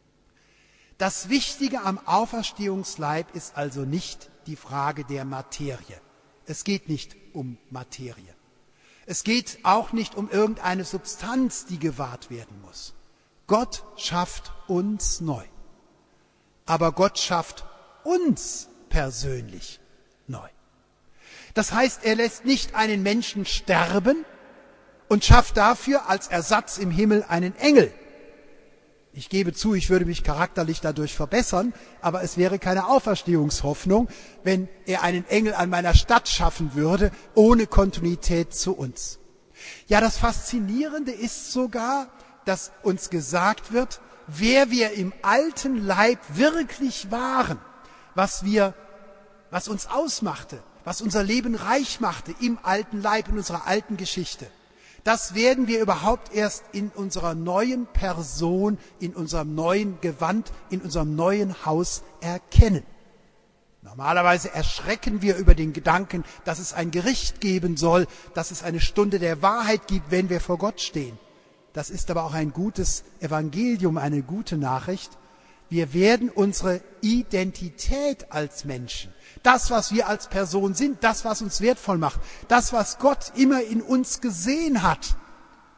Das Wichtige am Auferstehungsleib ist also nicht die Frage der Materie. Es geht nicht um Materie. Es geht auch nicht um irgendeine Substanz, die gewahrt werden muss. Gott schafft uns neu. Aber Gott schafft uns persönlich neu. Das heißt, er lässt nicht einen Menschen sterben, und schafft dafür als Ersatz im Himmel einen Engel. Ich gebe zu, ich würde mich charakterlich dadurch verbessern, aber es wäre keine Auferstehungshoffnung, wenn er einen Engel an meiner Stadt schaffen würde, ohne Kontinuität zu uns. Ja, das Faszinierende ist sogar, dass uns gesagt wird, wer wir im alten Leib wirklich waren, was wir, was uns ausmachte, was unser Leben reich machte im alten Leib, in unserer alten Geschichte. Das werden wir überhaupt erst in unserer neuen Person, in unserem neuen Gewand, in unserem neuen Haus erkennen. Normalerweise erschrecken wir über den Gedanken, dass es ein Gericht geben soll, dass es eine Stunde der Wahrheit gibt, wenn wir vor Gott stehen. Das ist aber auch ein gutes Evangelium, eine gute Nachricht. Wir werden unsere Identität als Menschen, das, was wir als Person sind, das, was uns wertvoll macht, das, was Gott immer in uns gesehen hat,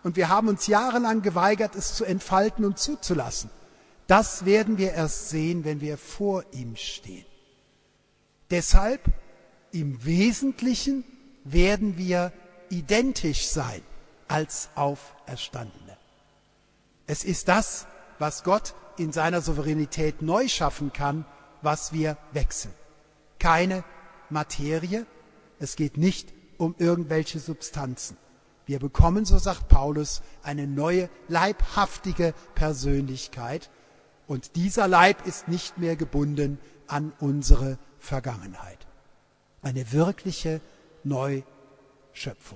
und wir haben uns jahrelang geweigert, es zu entfalten und zuzulassen. Das werden wir erst sehen, wenn wir vor ihm stehen. Deshalb, im Wesentlichen werden wir identisch sein als Auferstandene. Es ist das, was Gott in seiner Souveränität neu schaffen kann, was wir wechseln. Keine Materie, es geht nicht um irgendwelche Substanzen. Wir bekommen, so sagt Paulus, eine neue leibhaftige Persönlichkeit und dieser Leib ist nicht mehr gebunden an unsere Vergangenheit. Eine wirkliche Neuschöpfung.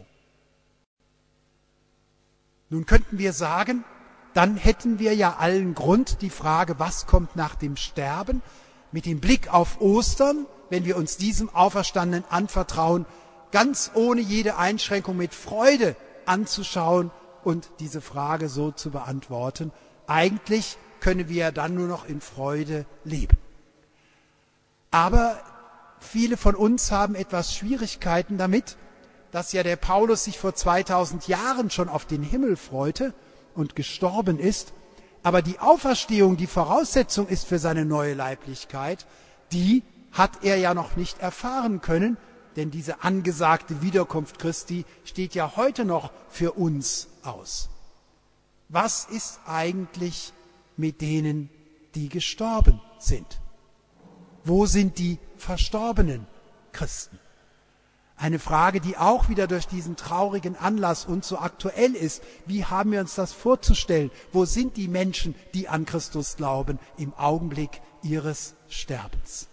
Nun könnten wir sagen, dann hätten wir ja allen Grund, die Frage, was kommt nach dem Sterben, mit dem Blick auf Ostern, wenn wir uns diesem Auferstandenen anvertrauen, ganz ohne jede Einschränkung mit Freude anzuschauen und diese Frage so zu beantworten. Eigentlich können wir dann nur noch in Freude leben. Aber viele von uns haben etwas Schwierigkeiten damit, dass ja der Paulus sich vor zweitausend Jahren schon auf den Himmel freute und gestorben ist, aber die Auferstehung, die Voraussetzung ist für seine neue Leiblichkeit, die hat er ja noch nicht erfahren können, denn diese angesagte Wiederkunft Christi steht ja heute noch für uns aus. Was ist eigentlich mit denen, die gestorben sind? Wo sind die verstorbenen Christen? Eine Frage, die auch wieder durch diesen traurigen Anlass uns so aktuell ist. Wie haben wir uns das vorzustellen? Wo sind die Menschen, die an Christus glauben, im Augenblick ihres Sterbens?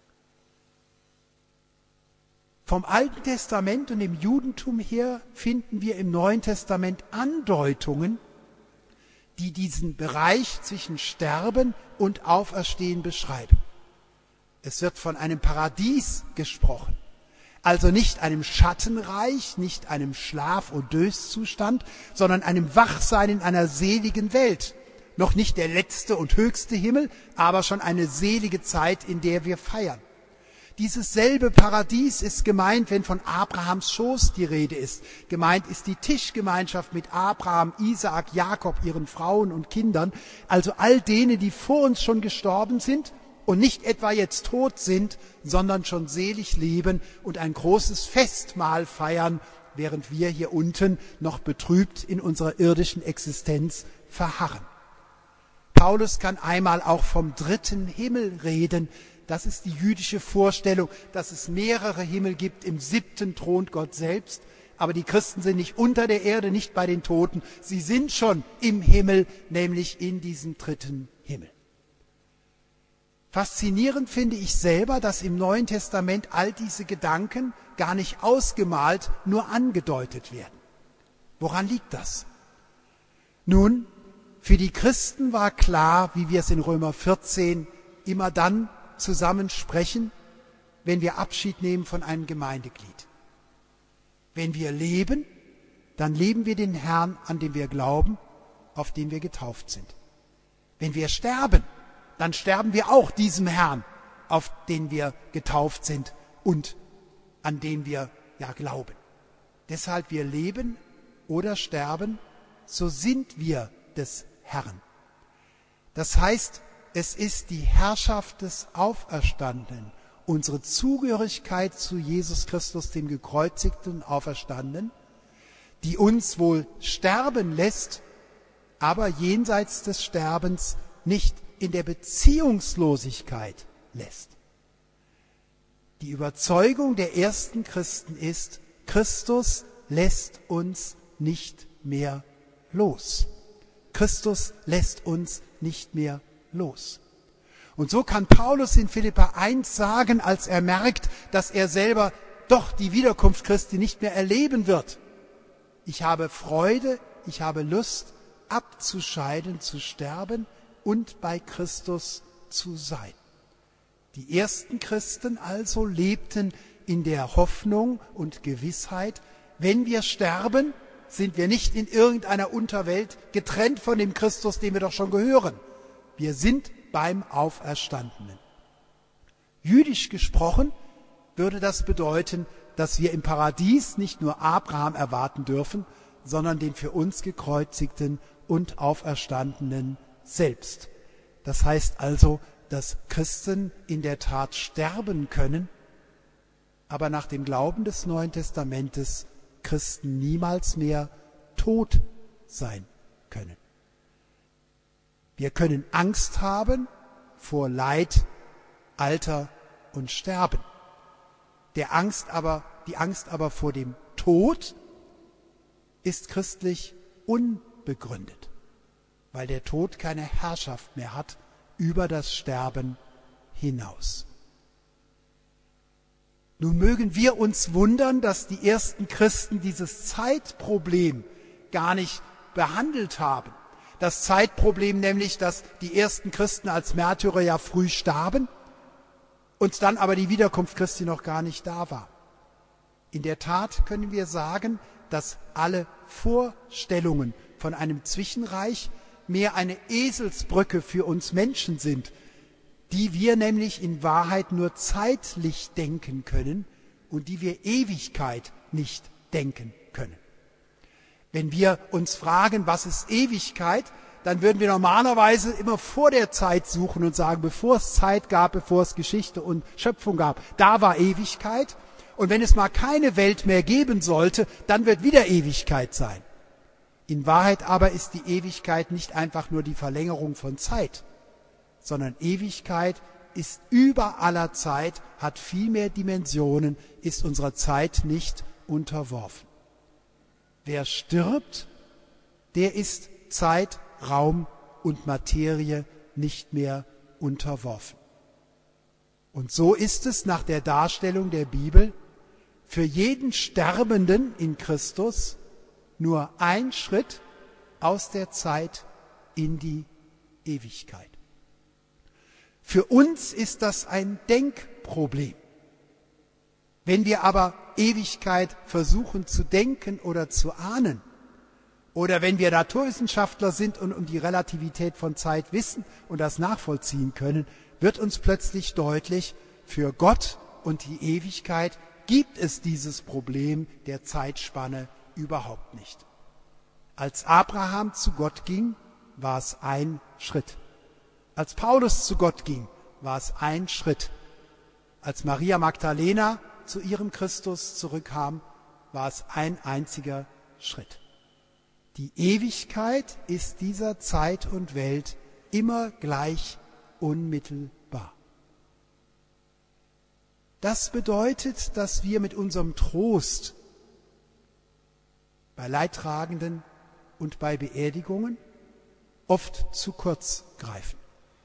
Vom Alten Testament und dem Judentum her finden wir im Neuen Testament Andeutungen, die diesen Bereich zwischen Sterben und Auferstehen beschreiben. Es wird von einem Paradies gesprochen. Also nicht einem Schattenreich, nicht einem Schlaf- und Döszustand, sondern einem Wachsein in einer seligen Welt. Noch nicht der letzte und höchste Himmel, aber schon eine selige Zeit, in der wir feiern. Dieses selbe Paradies ist gemeint, wenn von Abrahams Schoß die Rede ist. Gemeint ist die Tischgemeinschaft mit Abraham, Isaak, Jakob, ihren Frauen und Kindern, also all denen, die vor uns schon gestorben sind und nicht etwa jetzt tot sind, sondern schon selig leben und ein großes Festmahl feiern, während wir hier unten noch betrübt in unserer irdischen Existenz verharren. Paulus kann einmal auch vom dritten Himmel reden. Das ist die jüdische Vorstellung, dass es mehrere Himmel gibt. Im siebten thront Gott selbst. Aber die Christen sind nicht unter der Erde, nicht bei den Toten. Sie sind schon im Himmel, nämlich in diesem dritten Himmel. Faszinierend finde ich selber, dass im Neuen Testament all diese Gedanken gar nicht ausgemalt, nur angedeutet werden. Woran liegt das? Nun, für die Christen war klar, wie wir es in Römer vierzehn immer dann zusammen sprechen, wenn wir Abschied nehmen von einem Gemeindeglied. Wenn wir leben, dann leben wir den Herrn, an den wir glauben, auf den wir getauft sind. Wenn wir sterben, dann sterben wir auch diesem Herrn, auf den wir getauft sind und an den wir ja glauben. Deshalb wir leben oder sterben, so sind wir des Herrn. Das heißt, es ist die Herrschaft des Auferstandenen, unsere Zugehörigkeit zu Jesus Christus, dem Gekreuzigten und Auferstandenen, die uns wohl sterben lässt, aber jenseits des Sterbens nicht in der Beziehungslosigkeit lässt. Die Überzeugung der ersten Christen ist, Christus lässt uns nicht mehr los. Christus lässt uns nicht mehr los. Und so kann Paulus in Philipper eins sagen, als er merkt, dass er selber doch die Wiederkunft Christi nicht mehr erleben wird. Ich habe Freude, ich habe Lust, abzuscheiden, zu sterben und bei Christus zu sein. Die ersten Christen also lebten in der Hoffnung und Gewissheit, wenn wir sterben, sind wir nicht in irgendeiner Unterwelt getrennt von dem Christus, dem wir doch schon gehören. Wir sind beim Auferstandenen. Jüdisch gesprochen würde das bedeuten, dass wir im Paradies nicht nur Abraham erwarten dürfen, sondern den für uns gekreuzigten und auferstandenen selbst. Das heißt also, dass Christen in der Tat sterben können, aber nach dem Glauben des Neuen Testamentes Christen niemals mehr tot sein können. Wir können Angst haben vor Leid, Alter und Sterben. Der Angst aber, die Angst aber vor dem Tod ist christlich unbegründet, weil der Tod keine Herrschaft mehr hat über das Sterben hinaus. Nun mögen wir uns wundern, dass die ersten Christen dieses Zeitproblem gar nicht behandelt haben. Das Zeitproblem nämlich, dass die ersten Christen als Märtyrer ja früh starben und dann aber die Wiederkunft Christi noch gar nicht da war. In der Tat können wir sagen, dass alle Vorstellungen von einem Zwischenreich mehr eine Eselsbrücke für uns Menschen sind, die wir nämlich in Wahrheit nur zeitlich denken können und die wir Ewigkeit nicht denken können. Wenn wir uns fragen, was ist Ewigkeit, dann würden wir normalerweise immer vor der Zeit suchen und sagen, bevor es Zeit gab, bevor es Geschichte und Schöpfung gab, da war Ewigkeit. Und wenn es mal keine Welt mehr geben sollte, dann wird wieder Ewigkeit sein. In Wahrheit aber ist die Ewigkeit nicht einfach nur die Verlängerung von Zeit, sondern Ewigkeit ist über aller Zeit, hat viel mehr Dimensionen, ist unserer Zeit nicht unterworfen. Wer stirbt, der ist Zeit, Raum und Materie nicht mehr unterworfen. Und so ist es nach der Darstellung der Bibel für jeden Sterbenden in Christus nur ein Schritt aus der Zeit in die Ewigkeit. Für uns ist das ein Denkproblem. Wenn wir aber Ewigkeit versuchen zu denken oder zu ahnen, oder wenn wir Naturwissenschaftler sind und um die Relativität von Zeit wissen und das nachvollziehen können, wird uns plötzlich deutlich, für Gott und die Ewigkeit gibt es dieses Problem der Zeitspanne überhaupt nicht. Als Abraham zu Gott ging, war es ein Schritt. Als Paulus zu Gott ging, war es ein Schritt. Als Maria Magdalena zu ihrem Christus zurückkam, war es ein einziger Schritt. Die Ewigkeit ist dieser Zeit und Welt immer gleich unmittelbar. Das bedeutet, dass wir mit unserem Trost bei Leidtragenden und bei Beerdigungen oft zu kurz greifen.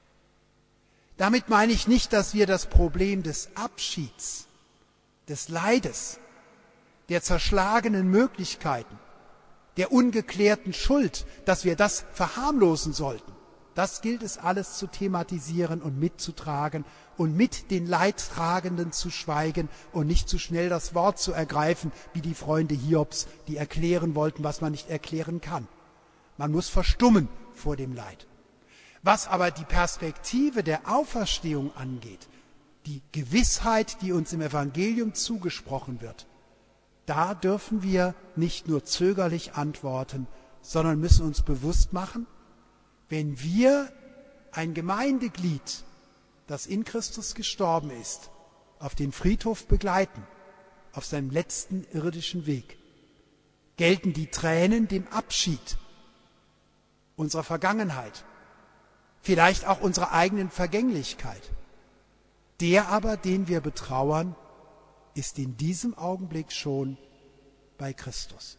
Damit meine ich nicht, dass wir das Problem des Abschieds, des Leides, der zerschlagenen Möglichkeiten, der ungeklärten Schuld, dass wir das verharmlosen sollten. Das gilt es alles zu thematisieren und mitzutragen und mit den Leidtragenden zu schweigen und nicht zu schnell das Wort zu ergreifen, wie die Freunde Hiobs, die erklären wollten, was man nicht erklären kann. Man muss verstummen vor dem Leid. Was aber die Perspektive der Auferstehung angeht, die Gewissheit, die uns im Evangelium zugesprochen wird, da dürfen wir nicht nur zögerlich antworten, sondern müssen uns bewusst machen, wenn wir ein Gemeindeglied, das in Christus gestorben ist, auf den Friedhof begleiten, auf seinem letzten irdischen Weg, gelten die Tränen dem Abschied unserer Vergangenheit, vielleicht auch unserer eigenen Vergänglichkeit. Der aber, den wir betrauern, ist in diesem Augenblick schon bei Christus.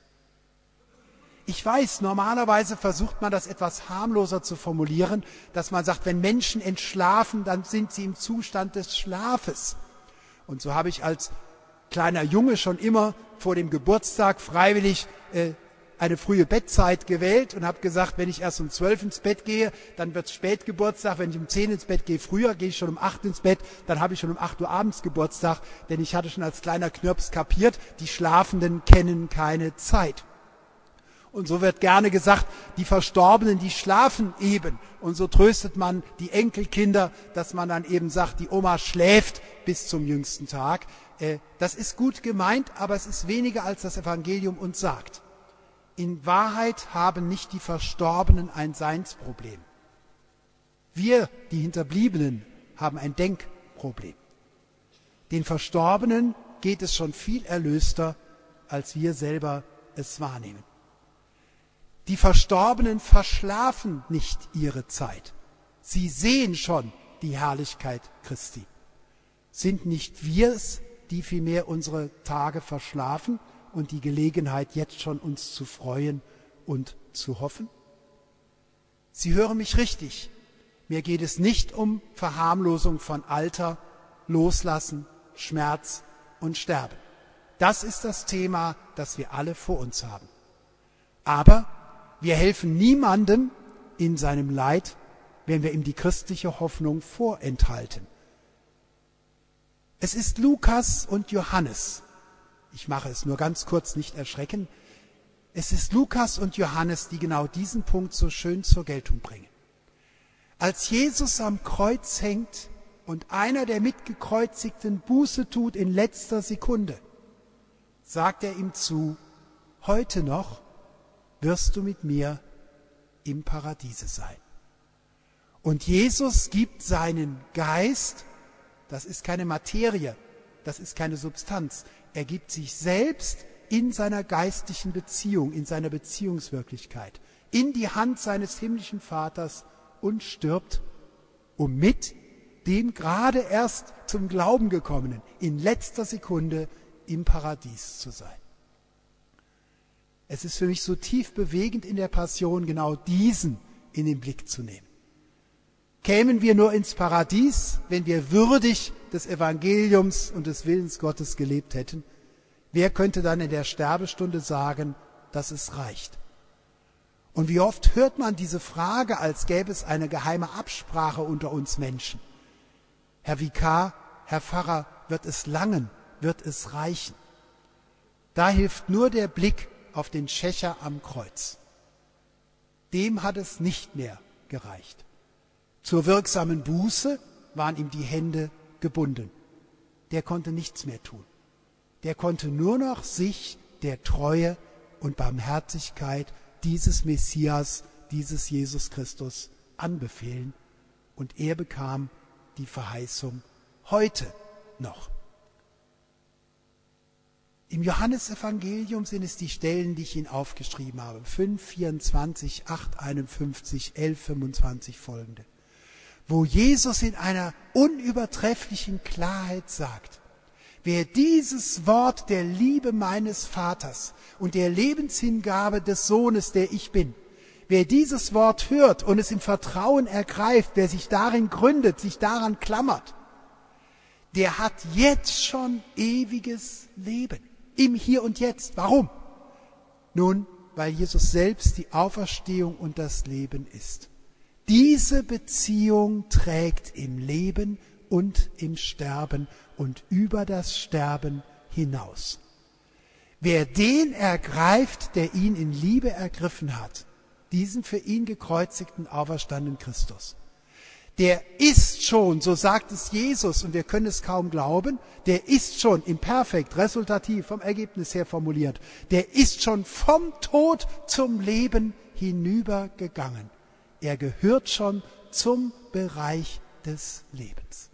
Ich weiß, normalerweise versucht man das etwas harmloser zu formulieren, dass man sagt, wenn Menschen entschlafen, dann sind sie im Zustand des Schlafes. Und so habe ich als kleiner Junge schon immer vor dem Geburtstag freiwillig äh, eine frühe Bettzeit gewählt und habe gesagt, wenn ich erst um zwölf ins Bett gehe, dann wird es Spätgeburtstag. Wenn ich um zehn ins Bett gehe, früher, gehe ich schon um acht ins Bett, dann habe ich schon um acht Uhr abends Geburtstag, denn ich hatte schon als kleiner Knirps kapiert, die Schlafenden kennen keine Zeit. Und so wird gerne gesagt, die Verstorbenen, die schlafen eben. Und so tröstet man die Enkelkinder, dass man dann eben sagt, die Oma schläft bis zum jüngsten Tag. Das ist gut gemeint, aber es ist weniger, als das Evangelium uns sagt. In Wahrheit haben nicht die Verstorbenen ein Seinsproblem. Wir, die Hinterbliebenen, haben ein Denkproblem. Den Verstorbenen geht es schon viel erlöster, als wir selber es wahrnehmen. Die Verstorbenen verschlafen nicht ihre Zeit. Sie sehen schon die Herrlichkeit Christi. Sind nicht wir es, die vielmehr unsere Tage verschlafen und die Gelegenheit jetzt schon uns zu freuen und zu hoffen? Sie hören mich richtig. Mir geht es nicht um Verharmlosung von Alter, Loslassen, Schmerz und Sterben. Das ist das Thema, das wir alle vor uns haben. Aber wir helfen niemandem in seinem Leid, wenn wir ihm die christliche Hoffnung vorenthalten. Es ist Lukas und Johannes. Ich mache es nur ganz kurz, nicht erschrecken. Es ist Lukas und Johannes, die genau diesen Punkt so schön zur Geltung bringen. Als Jesus am Kreuz hängt und einer der Mitgekreuzigten Buße tut in letzter Sekunde, sagt er ihm zu: Heute noch wirst du mit mir im Paradiese sein. Und Jesus gibt seinen Geist, das ist keine Materie, das ist keine Substanz, er gibt sich selbst in seiner geistlichen Beziehung, in seiner Beziehungswirklichkeit, in die Hand seines himmlischen Vaters und stirbt, um mit dem gerade erst zum Glauben gekommenen in letzter Sekunde im Paradies zu sein. Es ist für mich so tief bewegend in der Passion, genau diesen in den Blick zu nehmen. Kämen wir nur ins Paradies, wenn wir würdig des Evangeliums und des Willens Gottes gelebt hätten, wer könnte dann in der Sterbestunde sagen, dass es reicht? Und wie oft hört man diese Frage, als gäbe es eine geheime Absprache unter uns Menschen. Herr Vikar, Herr Pfarrer, wird es langen, wird es reichen? Da hilft nur der Blick auf den Schächer am Kreuz. Dem hat es nicht mehr gereicht. Zur wirksamen Buße waren ihm die Hände gebunden. Der konnte nichts mehr tun. Der konnte nur noch sich der Treue und Barmherzigkeit dieses Messias, dieses Jesus Christus anbefehlen. Und er bekam die Verheißung heute noch. Im Johannesevangelium sind es die Stellen, die ich Ihnen aufgeschrieben habe. fünf, vierundzwanzig, acht, einundfünfzig, elf, fünfundzwanzig folgende. Wo Jesus in einer unübertrefflichen Klarheit sagt: Wer dieses Wort der Liebe meines Vaters und der Lebenshingabe des Sohnes, der ich bin, wer dieses Wort hört und es im Vertrauen ergreift, wer sich darin gründet, sich daran klammert, der hat jetzt schon ewiges Leben. Im Hier und Jetzt. Warum? Nun, weil Jesus selbst die Auferstehung und das Leben ist. Diese Beziehung trägt im Leben und im Sterben und über das Sterben hinaus. Wer den ergreift, der ihn in Liebe ergriffen hat, diesen für ihn gekreuzigten, auferstandenen Christus, der ist schon, so sagt es Jesus, und wir können es kaum glauben, der ist schon im Perfekt, resultativ, vom Ergebnis her formuliert, der ist schon vom Tod zum Leben hinübergegangen. Er gehört schon zum Bereich des Lebens.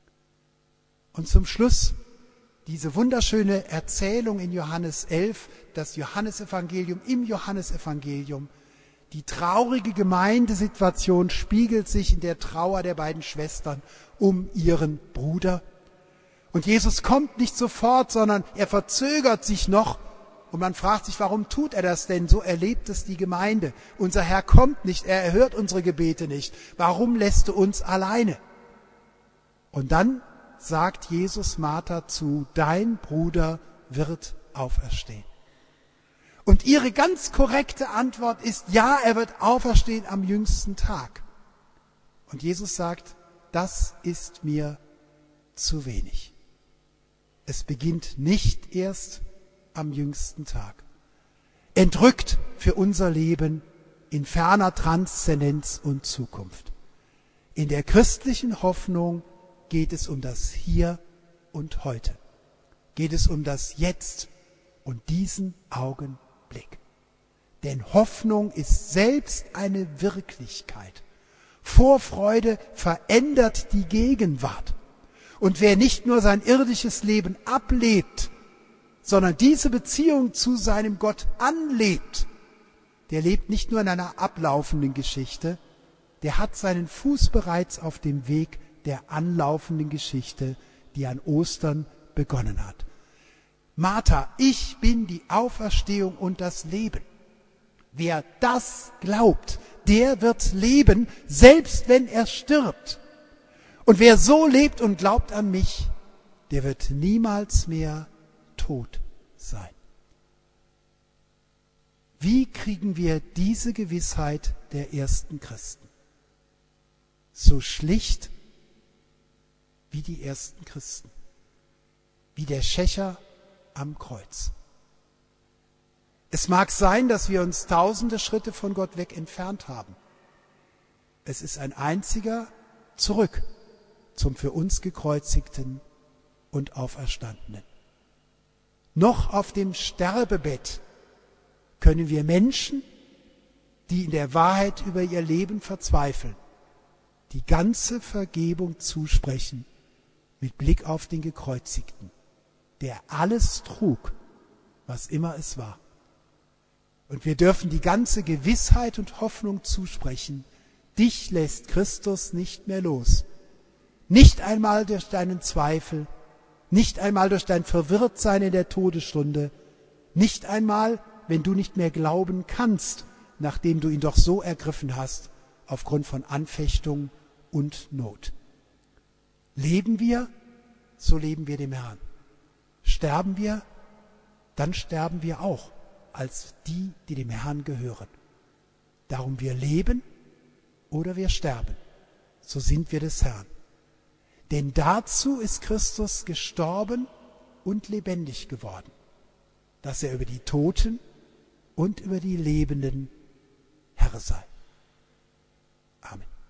Und zum Schluss diese wunderschöne Erzählung in Johannes elf, das Johannesevangelium im Johannesevangelium. Die traurige Gemeindesituation spiegelt sich in der Trauer der beiden Schwestern um ihren Bruder. Und Jesus kommt nicht sofort, sondern er verzögert sich noch. Und man fragt sich, warum tut er das denn? So erlebt es die Gemeinde. Unser Herr kommt nicht, er erhört unsere Gebete nicht. Warum lässt du uns alleine? Und dann sagt Jesus Martha zu: Dein Bruder wird auferstehen. Und ihre ganz korrekte Antwort ist: Ja, er wird auferstehen am jüngsten Tag. Und Jesus sagt: Das ist mir zu wenig. Es beginnt nicht erst am jüngsten Tag. Entrückt für unser Leben in ferner Transzendenz und Zukunft. In der christlichen Hoffnung geht es um das Hier und Heute. Geht es um das Jetzt und diesen Augenblick. Denn Hoffnung ist selbst eine Wirklichkeit. Vorfreude verändert die Gegenwart. Und wer nicht nur sein irdisches Leben ablebt, sondern diese Beziehung zu seinem Gott anlebt, der lebt nicht nur in einer ablaufenden Geschichte, der hat seinen Fuß bereits auf dem Weg der anlaufenden Geschichte, die an Ostern begonnen hat. Martha, ich bin die Auferstehung und das Leben. Wer das glaubt, der wird leben, selbst wenn er stirbt. Und wer so lebt und glaubt an mich, der wird niemals mehr tot sein. Wie kriegen wir diese Gewissheit der ersten Christen? So schlicht wie die ersten Christen, wie der Schächer am Kreuz. Es mag sein, dass wir uns tausende Schritte von Gott weg entfernt haben. Es ist ein einziger zurück zum für uns gekreuzigten und Auferstandenen. Noch auf dem Sterbebett können wir Menschen, die in der Wahrheit über ihr Leben verzweifeln, die ganze Vergebung zusprechen mit Blick auf den Gekreuzigten, der alles trug, was immer es war. Und wir dürfen die ganze Gewissheit und Hoffnung zusprechen, dich lässt Christus nicht mehr los. Nicht einmal durch deinen Zweifel, nicht einmal durch dein Verwirrtsein in der Todesstunde, nicht einmal, wenn du nicht mehr glauben kannst, nachdem du ihn doch so ergriffen hast, aufgrund von Anfechtung und Not. Leben wir, so leben wir dem Herrn. Sterben wir, dann sterben wir auch als die, die dem Herrn gehören. Darum wir leben oder wir sterben, so sind wir des Herrn. Denn dazu ist Christus gestorben und lebendig geworden, dass er über die Toten und über die Lebenden Herr sei. Amen.